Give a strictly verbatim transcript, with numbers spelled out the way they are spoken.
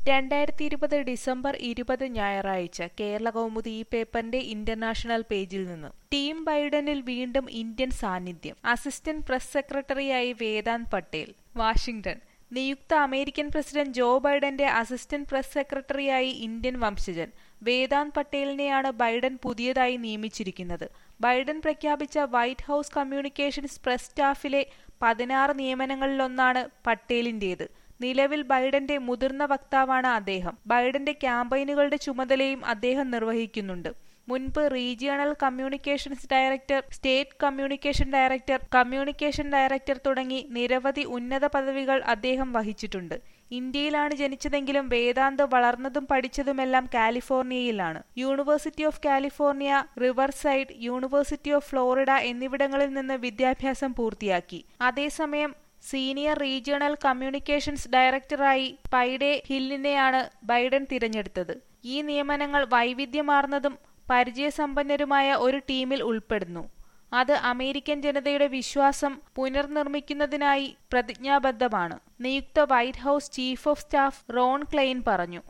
രണ്ടായിരത്തി ഇരുപത് ഡിസംബർ ഇരുപത് ഞായറാഴ്ച കേരളകൗമുദി ഈ പേപ്പറിന്റെ ഇന്റർനാഷണൽ പേജിൽ നിന്ന് ടീം ബൈഡനിൽ വീണ്ടും ഇന്ത്യൻ സാന്നിധ്യം. അസിസ്റ്റന്റ് പ്രസ് സെക്രട്ടറിയായി വേദാന്ത് പട്ടേൽ. വാഷിംഗ്ടൺ. നിയുക്ത അമേരിക്കൻ പ്രസിഡന്റ് ജോ ബൈഡന്റെ അസിസ്റ്റന്റ് പ്രസ് സെക്രട്ടറിയായി ഇന്ത്യൻ വംശജൻ വേദാന്ത് പട്ടേലിനെയാണ് ബൈഡൻ പുതിയതായി നിയമിച്ചിരിക്കുന്നത്. ബൈഡൻ പ്രഖ്യാപിച്ച വൈറ്റ് ഹൌസ് കമ്മ്യൂണിക്കേഷൻസ് പ്രസ് സ്റ്റാഫിലെ പതിനാറ് നിയമനങ്ങളിലൊന്നാണ് പട്ടേലിന്റേത്. നിലവിൽ ബൈഡന്റെ മുതിർന്ന വക്താവാണ് അദ്ദേഹം. ബൈഡന്റെ ക്യാമ്പയിനുകളുടെ ചുമതലയും അദ്ദേഹം നിർവഹിക്കുന്നുണ്ട്. മുൻപ് regional communications director, state communication director, communication director തുടങ്ങി നിരവധി ഉന്നത പദവികൾ അദ്ദേഹം വഹിച്ചിട്ടുണ്ട്. ഇന്ത്യയിലാണ് ജനിച്ചതെങ്കിലും വേദാന്ത് വളർന്നതും പഠിച്ചതുമെല്ലാം കാലിഫോർണിയയിലാണ്. University of California, Riverside, University of Florida എന്നിവിടങ്ങളിൽ നിന്ന് വിദ്യാഭ്യാസം പൂർത്തിയാക്കി. അതേസമയം സീനിയർ റീജിയണൽ കമ്മ്യൂണിക്കേഷൻസ് ഡയറക്ടറായി പൈഡേ ഹില്ലിനെയാണ് ബൈഡൻ തിരഞ്ഞെടുത്തത്. ഈ നിയമനങ്ങൾ വൈവിധ്യമാർന്നതും പരിചയസമ്പന്നരുമായ ഒരു ടീമിൽ ഉൾപ്പെടുന്നു. അത് അമേരിക്കൻ ജനതയുടെ വിശ്വാസം പുനർനിർമ്മിക്കുന്നതിനായി പ്രതിജ്ഞാബദ്ധമാണ്, നിയുക്ത White House chief of staff Ron Klain പറഞ്ഞു.